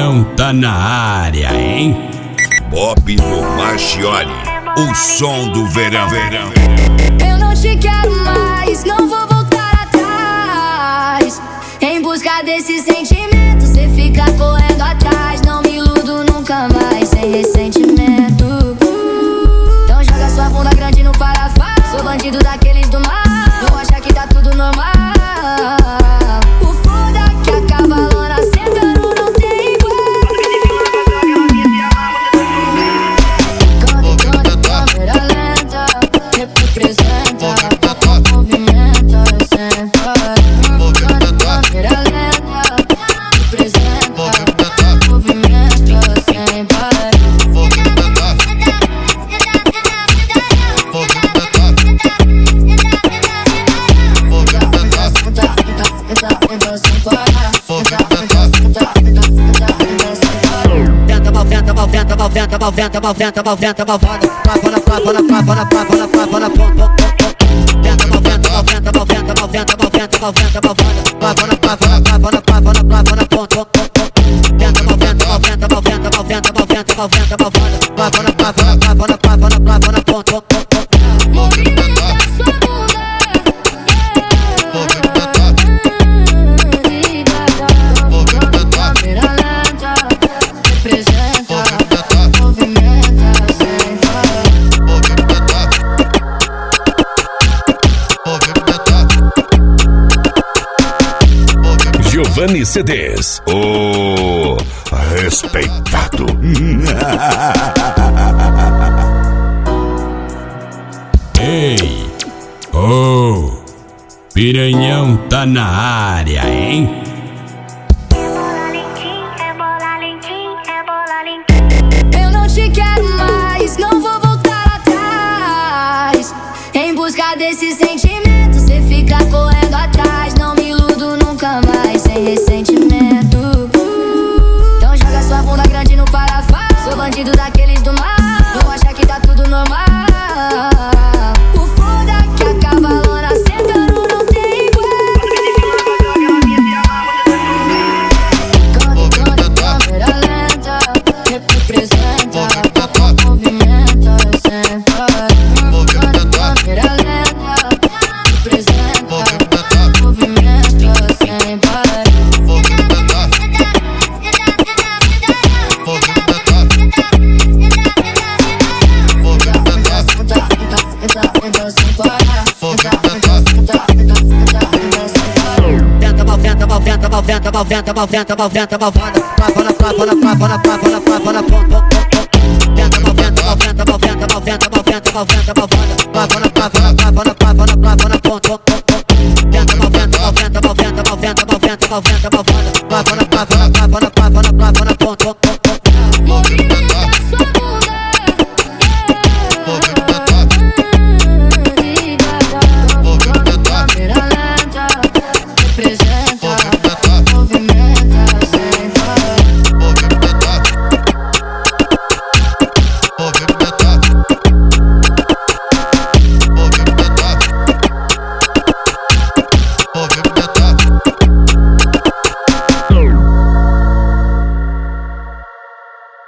Piranhão tá na área, hein? Bob no Marchiori, o som do verão. Eu não te quero mais, não vou voltar atrás. Em busca desse sentimento, cê fica correndo atrás. Não me iludo nunca mais, sem ressentimento. Então joga sua bunda grande no parafuso. Sou bandido daqueles do mar, não acha que tá tudo normal. O foda que a cavalona sentando não tem igual. Quando câmera lenta, representa, movimenta sem parar. Quando câmera lenta, representa, movimenta sem parar. Moventa, malvada. Clava na ponta. Tenta, moventa, malvada. Clava na ponta. Tenta, moventa, malvada. Clava na ponta. Movimenta sua bunda. Câmera lenta, representa. Giovanni CDs, o respeitado. Ei, Piranhão tá na área, hein? Eu não te quero mais, não vou voltar atrás. Em busca desse sentimento, cê fica correndo atrás. Não me iludo nunca mais, sem ressentimento. Então joga sua bunda grande no parafuso. Sou bandido daqueles do mar, não acha que tá tudo normal. O foda que a cavalona sentando não tem igual. Quando câmera lenta, representa, movimenta sem parar. Quando câmera lenta, representa, movimenta sem parar. Moventa, malvada. Clava na ponta. Tenta, moventa, malvada. Clava na ponta. Tenta, moventa, malvada. Clava na